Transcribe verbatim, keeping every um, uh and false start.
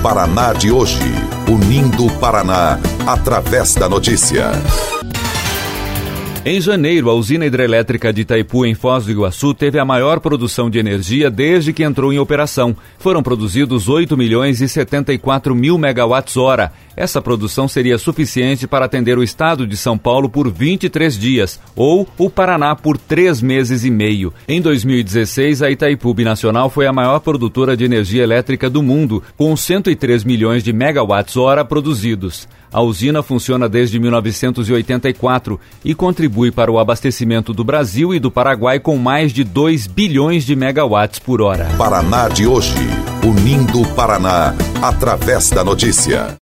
Paraná de hoje, unindo o Paraná através da notícia. Em janeiro, a usina hidrelétrica de Itaipu, em Foz do Iguaçu, teve a maior produção de energia desde que entrou em operação. Foram produzidos oito milhões e setenta e quatro mil megawatts-hora. Essa produção seria suficiente para atender o estado de São Paulo por vinte e três dias, ou o Paraná por três meses e meio. Em dois mil e dezesseis, a Itaipu Binacional foi a maior produtora de energia elétrica do mundo, com cento e três milhões de megawatts-hora produzidos. A usina funciona desde mil novecentos e oitenta e quatro e contribui para o abastecimento do Brasil e do Paraguai com mais de dois bilhões de megawatts por hora. Paraná de hoje, unindo o Paraná através da notícia.